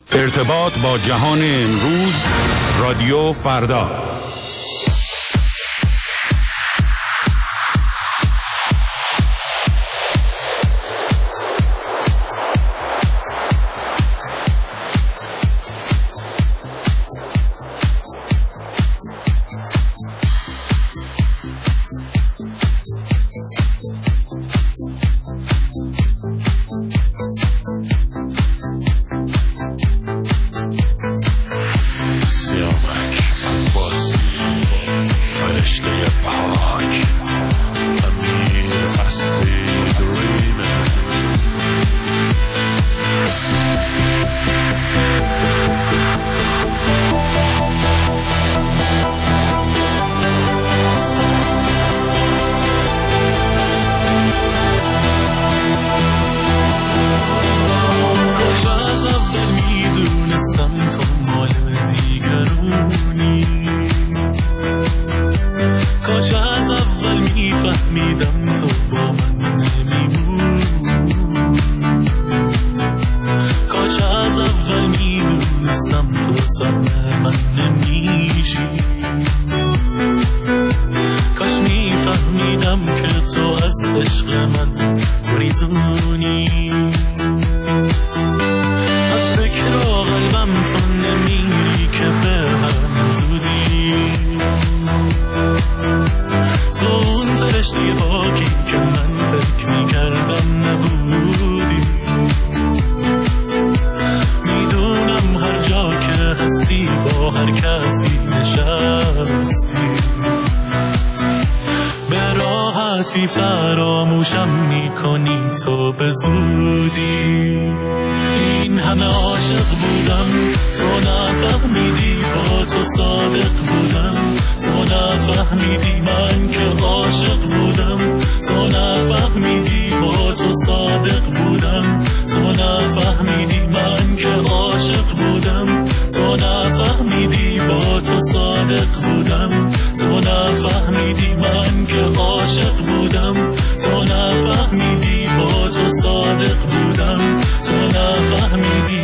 ارتباط با جهان امروز، رادیو فردا. فراموشم میکنی تو به زودی. این همه عاشق بودم تو نفهمیدی، با تو صادق بودم تو نفهمیدی، من که عاشق بودم تو نفهمیدی، با تو صادق بودم تو نفهمیدی، من که عاشق بودم تو نفهمیدی، با تو صادق بودم تو نفهمیدی، من که عاشق بودم تو نفهمیدی، با تو صادق بودم تو نفهمیدی.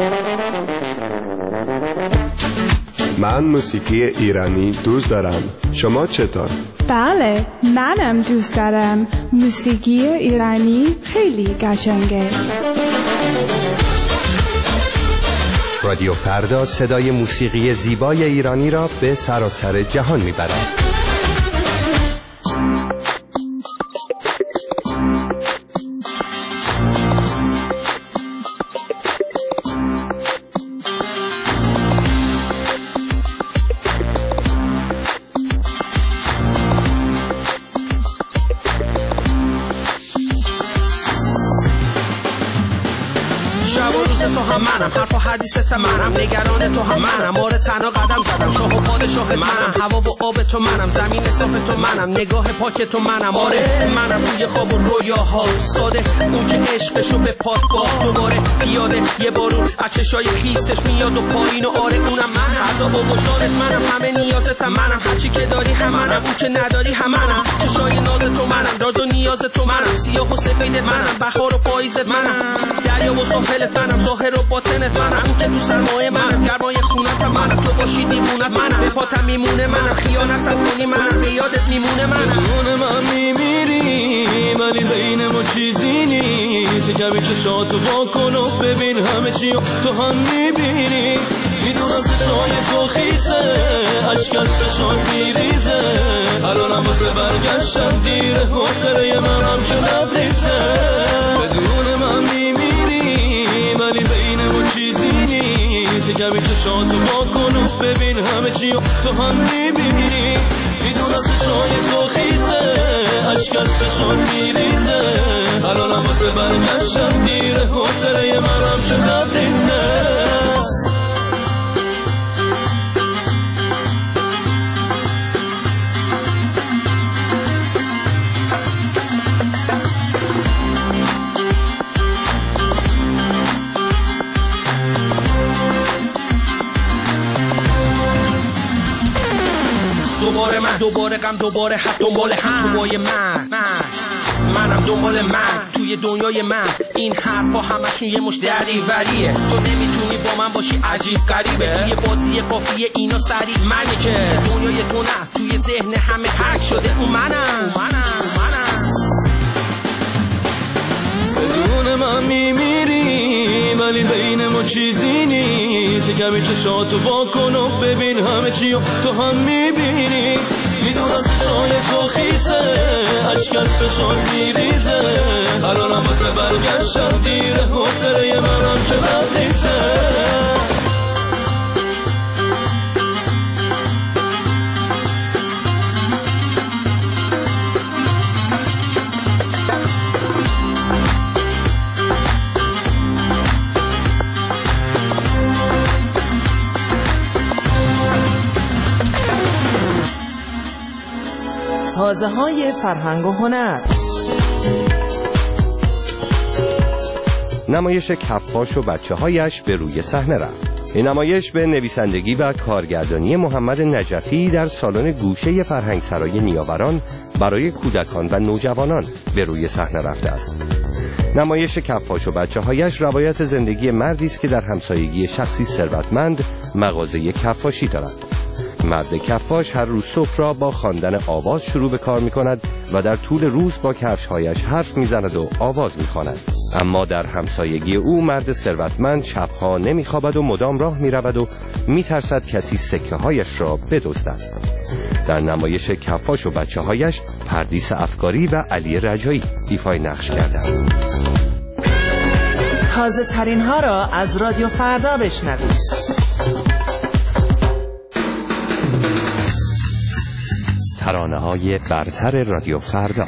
من موسیقی ایرانی دوست دارم. شما چطور؟ بله، منم دوست دارم. موسیقی ایرانی خیلی قشنگه. رادیو فردا صدای موسیقی زیبای ایرانی را به سراسر جهان میبرد. حرف و حدیثت منم، نگران تو هم منم، آره تنها قدم زدم، شاه و پادشاه منم، هوا و آب تو منم، زمین صاف تو منم، نگاه پاک تو منم، آره منم روی خواب و رویاها ساده، اون که عشقشو به پات با دوباره بیاده یه بارون از چشای خیسش میاد و پایین و آره اونم منم، عذاب و وجدانت منم، همه نیازت منم، هرچی که داری هم منم، اون که نداری هم منم، چشای ناز تو منم، راز و نیاز تو منم، سیاه و سفید منم، بهار و پاییزت منم، دریا و ساحلت منم، ظاهر و باطنت منم، اون که تو سرمایه منم، گرمای خونتم منم، تو باشی میمونت منم، به پاتم میمونه منم، خیانتت کنی منم، به یادت میمونه منم، بدون من میمیری ولی بین ما چیزی نیست، کمی چشاتو واکن و ببین همه چی تو هم میبینی، میدونم چشای تو خیسه عشق از چشات میریزه، الانم واسه برگشتن دیره، حوصله منم که نبریزه، بدون من میمیری ولی بین ما چیزی نیست، کمی چشاتو واکن و ببین همه چی تو هم میبینی، میدونم چشای تو خیزه عشق از چشات میریزه، الانم واسه برگشتن دیره، حوصله منم که نبریزه. دوباره غم دوباره حق دنبال هم توی منم دنبال من توی دنیای من، این حرفا همشون یه مش دریوریه، تو نمیتونی با من باشی عجیب غریبه، توی بازی قافیه اینا سریع منی که دنیای تو نه توی ذهن همه حک شده، اون منم بدون من میمیری ولی بین ما چیزی نیست، کمی چشاتو واکن و ببین همه چی تو هم میبینی، میدونم چشای تو خیسه عشق از چشات میریزه، الانم واسه برگشتن دیره، حوصله منم که نبریزه. تازه‌های فرهنگ و هنر. نمایش کفاش و بچه‌هایش به روی صحنه رفت. این نمایش به نویسندگی و کارگردانی محمد نجفی در سالن گوشه فرهنگسرای نیاوران برای کودکان و نوجوانان به روی صحنه رفته است. نمایش کفاش و بچه‌هایش روایت زندگی مردی است که در همسایگی شخصی ثروتمند مغازه کفاشی دارد. مرد کفاش هر روز صبح را با خواندن آواز شروع به کار می کند و در طول روز با کفش‌هایش حرف می زند و آواز می خواند. اما در همسایگی او مرد ثروتمند شبها نمی خوابد و مدام راه می رود و می ترسد کسی سکه هایش را بدزدد. در نمایش کفاش و بچه‌هایش پردیس افکاری و علی رجایی ایفای نقش کردند. تازه ترین ها را از رادیو فردا بشنوید. ترانه‌های برتر رادیو فردا.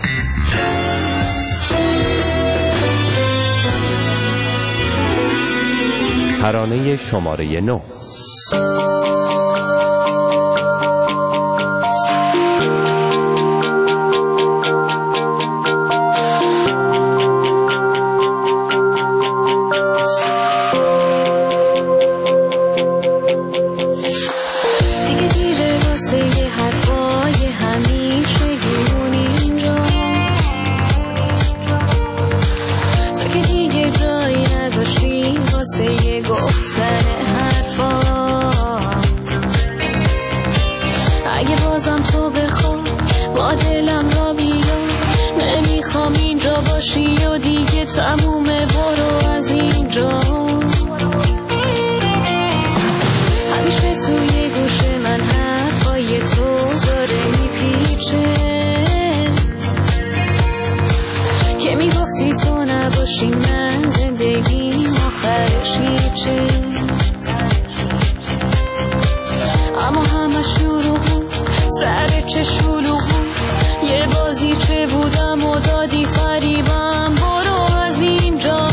ترانه شماره 9. بیا دیگه تمومه برو از اینجا. همیشه توی گوش من حرفای تو داره میپیچه که میگفتی تو نباشی من زندگیم آخرش هیچه. اما همه شروع بود سر چه شلوغ بود یه بازی چه بودم و دادی فریبم. برو از اینجا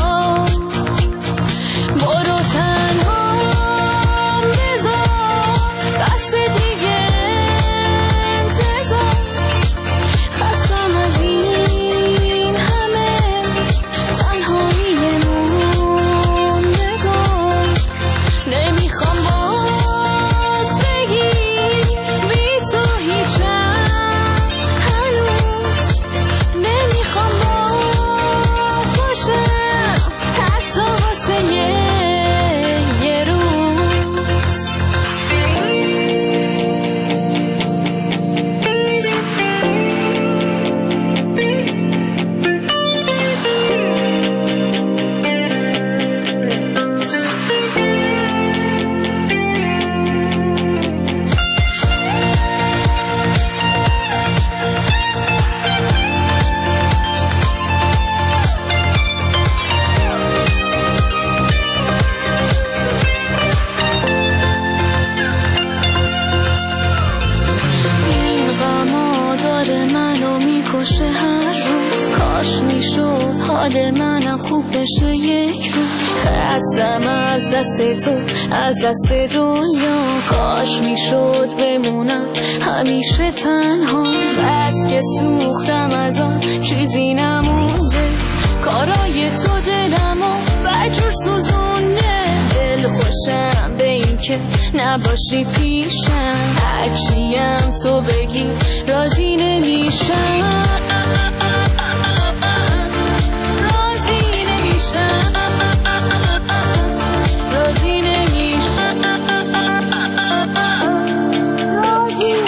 برو تنها بذار دست دیگه انتظار. خستم از این همه تنهایی موندگار. نمیخوام باز بگی بی تو هیچم هنوز. نمیخوام باز باشم حتی واسه یه روز. این غما داره منو میکشه هر روز. کاش میشد حال منم خوب بشه یک روز. خستم از دست تو از دست دنیا. کاش میشد بمونم همیشه تنها. بس که سوختم از آن چیزی نمونده. کارای تو دلمو بجور سوزونده. دل خوشم به این که نباشی پیشم. هرچیم تو بگی راضی نمیشم. راضی نمیشم. راضی نمیشم. راضی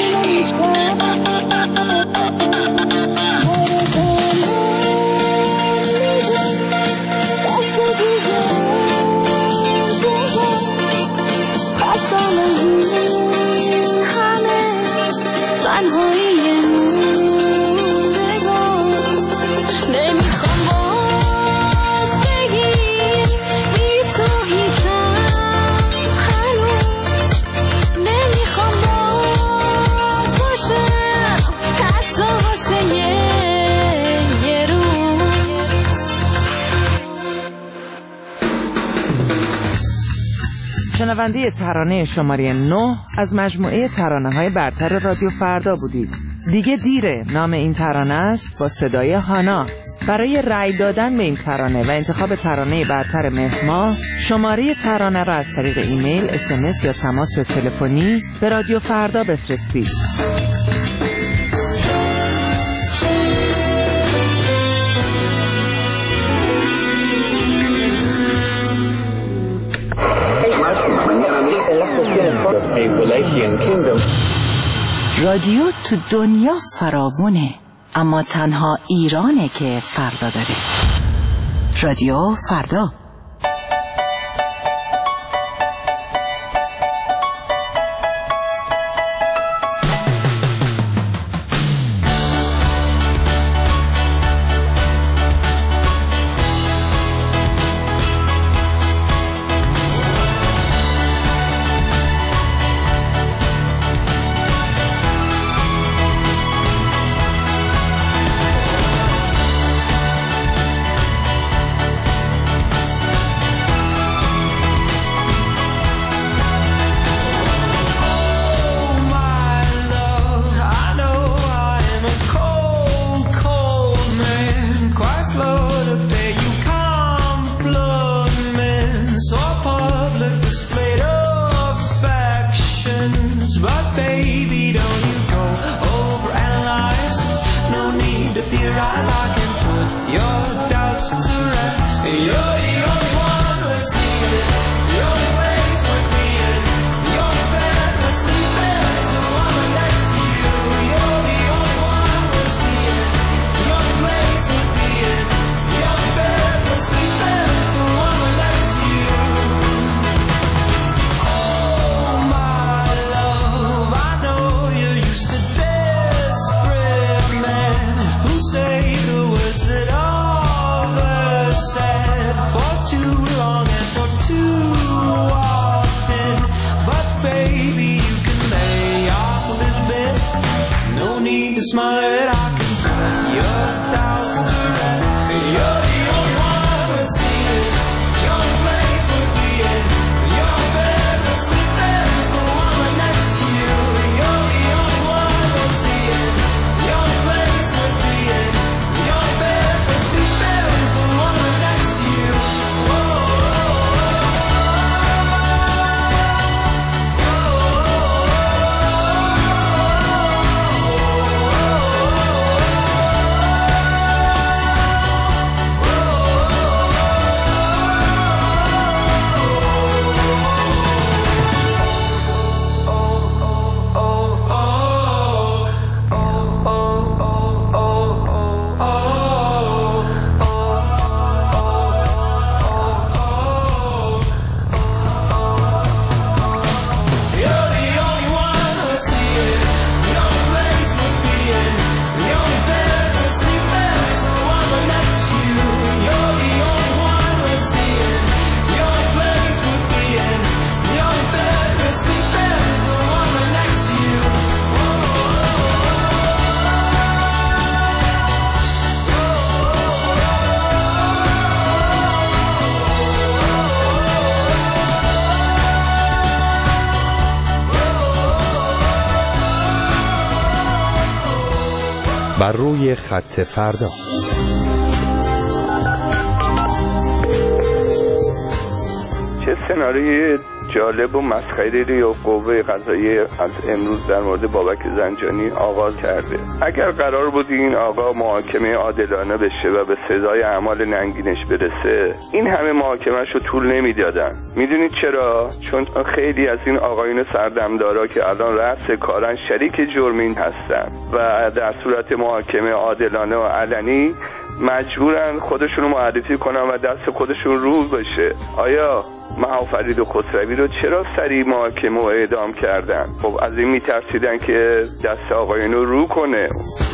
شنونده ترانه شماره 9 از مجموعه ترانه‌های برتر رادیو فردا بودید. دیگه دیره نام این ترانه است با صدای هانا. برای رأی دادن به این ترانه و انتخاب ترانه برتر مهر ماه شماره ترانه را از طریق ایمیل، SMS یا تماس تلفنی به رادیو فردا بفرستید. رادیو تو دنیا فراوونه، اما تنها ایرانه که فردا داره. رادیو فردا. You're my head, I can put your doubts to rest. You're the only one we're seeing. Your place would be in your bed, the sleep there is the one next to you. You're the only one we're seeing. Your place would be in your bed, the sleep there is the one next to you. بر روی خط فردا. چه سناریوی جالب و مسخره‌ای رو قوه قضاییه از امروز در مورد بابک زنجانی آغاز کرده. اگر قرار بود این آقا محاکمه عادلانه بشه و به سزای اعمال ننگینش برسه، این همه محاکمه‌شو طول نمیدادن. میدونید چرا؟ چون خیلی از این آقایون سردمدارا که الان رأس کارن شریک جرم این هستن و در صورت محاکمه عادلانه و علنی مجبورن خودشونو معرفی کنن و دست خودشون رو بشه. آیا مهافرید و خسروی رو چرا سریع محاکمه و اعدام کردن؟ خب از این میترسیدن که دست آقایون رو کنه.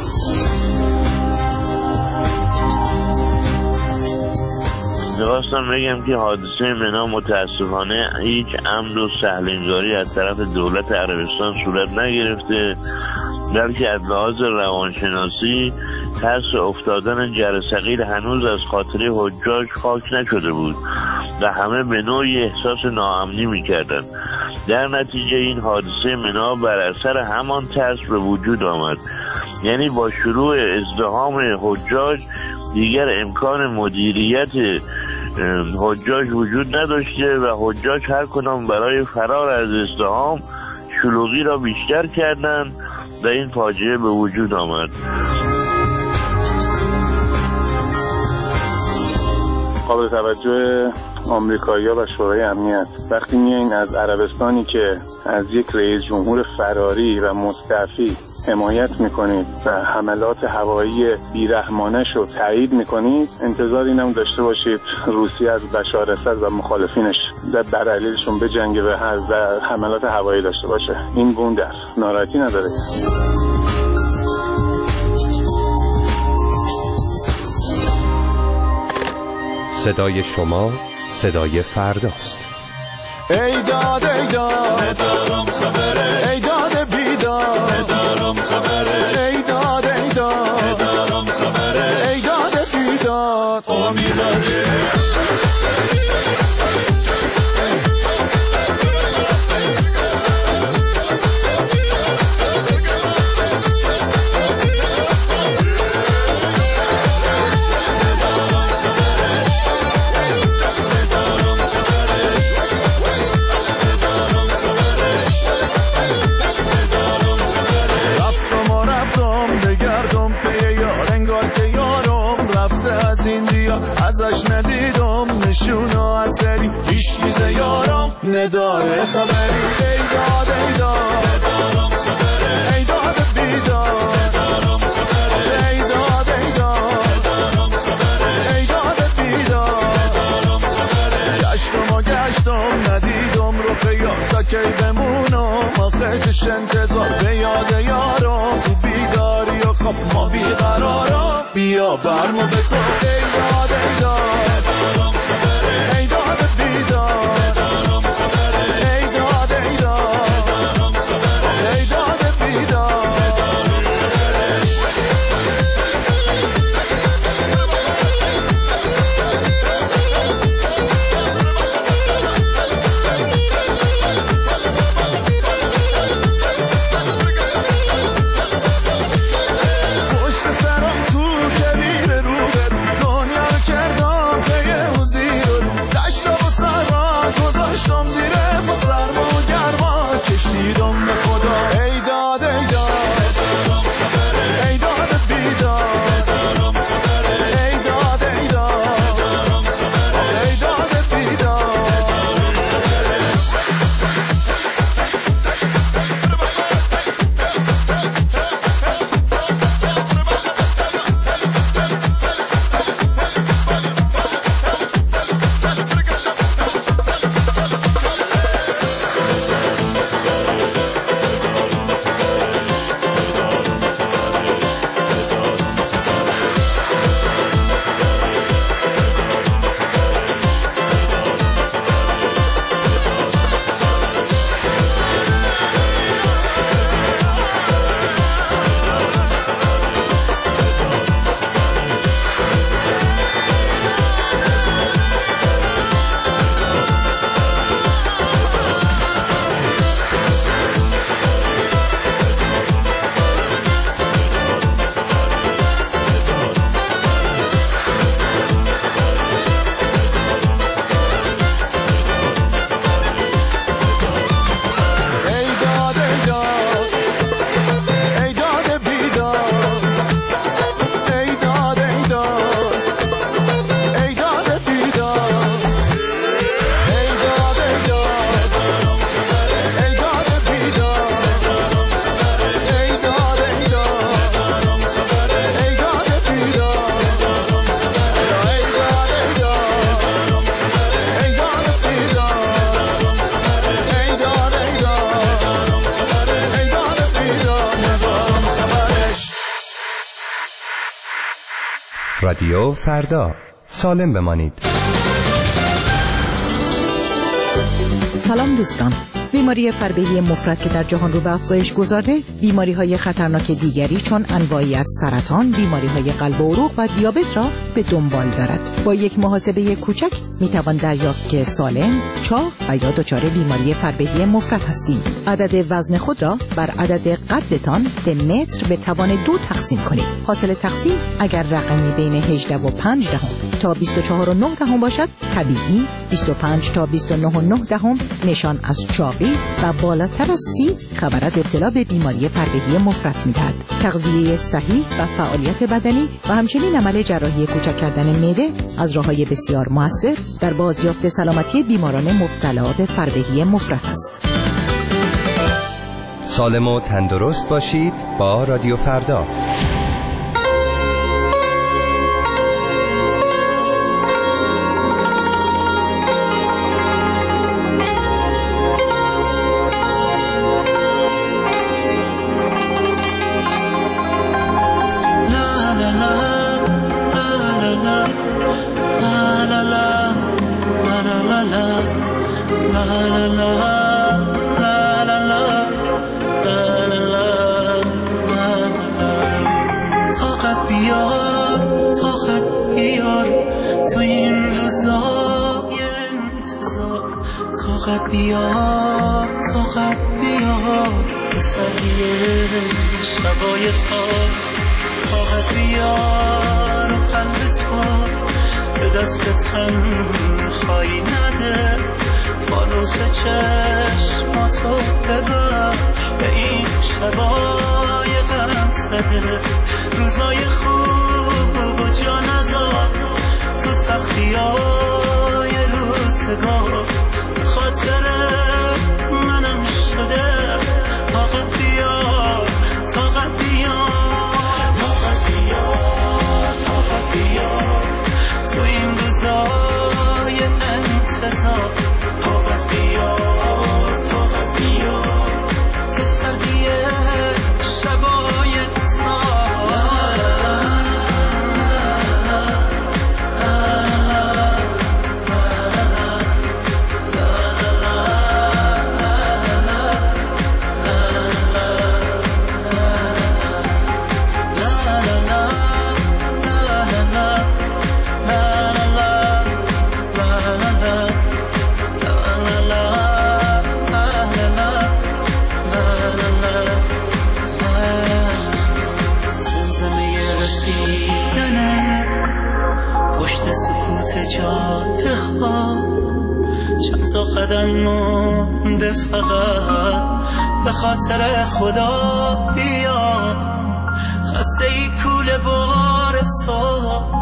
می‌خواستم بگم که حادثه منا متاسفانه هیچ عمد و سهل‌انگاری از طرف دولت عربستان صورت نگرفته، بلکه از لحاظ روانشناسی ترس افتادن جرثقیل هنوز از خاطره حجاج خاک نشده بود و همه به نوعی احساس ناامنی می‌کردند. در نتیجه این حادثه منا بر اثر همان ترس به وجود آمد. یعنی با شروع ازدحام حجاج دیگر امکان مدیریت حجاج وجود نداشته و حجاج هر کدام برای فرار از ازدحام شلوغی را بیشتر کردند و این فاجعه به وجود آمد. قابل توجه آمریکایی‌ها و شورای امنیت وقتی میایین از عربستانی که از یک رئیس جمهور فراری و مستعفی حمایت میکنید و حملات هوایی بیرحمانش رو تایید میکنید، انتظار اینم داشته باشید روسیه از بشار اسد و مخالفینش بر علیهشون بجنگه و حملات هوایی داشته باشه. این بونده است، ناراحتی نداره. صدای شما صدای فرداست. ای داد ای داد ندارم خبره، ای داد بیداد ندارم خبره، ای داد ای داد ندارم خبره، ای داد بیداد امیداره. ازش ندیدم نشونو اثری، هیچ چیز یارم نداره خبری. ای داد ای داد ندارم خبره، ای داد بیداد ندارم خبره، ای داد ای داد ندارم خبره، ای داد بیداد ندارم خبره. گشتم ندیدم رو خیار تا کی بمونم آخه چش انتظار به یاد یارم تو بیداری و خب ما بیقرارم بیا برمو به تو. ای داد ای داد ندارم خبره، ای داد بیداد ندارم خبره، ای داد ای داد ندارم خبره، ای داد بیداد ندارم خبره. رادیو فردا. سالم بمانید. سلام دوستان. بیماری فربهی مفرط که در جهان رو به افزایش گذارده، بیماری‌های خطرناک دیگری چون انواعی از سرطان، بیماری‌های قلب و عروق و دیابت را به دنبال دارد. با یک محاسبه کوچک میتوان دریافت که سالم، چاق و یا دچار بیماری فربهی مفرط هستید. عدد وزن خود را بر عدد قدتان به متر به توان 2 تقسیم کنید. حاصل تقسیم اگر رقمی بین 18.5 تا 24.9 باشد طبیعی، 25 تا 29.9 نشان از چاقی و بالاتر از 30 خبر از ابتلا به بیماری فربهی مفرط می‌دهد. تغذیه صحیح و فعالیت بدنی و همچنین عمل جراحی کوچک کردن معده از راه‌های بسیار مؤثر در بازیافت سلامتی بیماران مبتلا به فربهی مفرط است. سالم و تندرست باشید با رادیو فردا. به خاطر خدا بیا، خسته ای کوله بار تو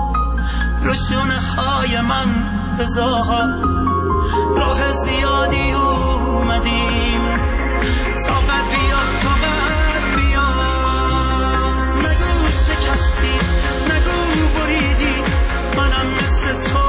رو شونه های من بذار. راه زیادی اومدیم، طاقت بیا طاقت بیا. نگو شکستی، نگو بریدی، منم مثل تو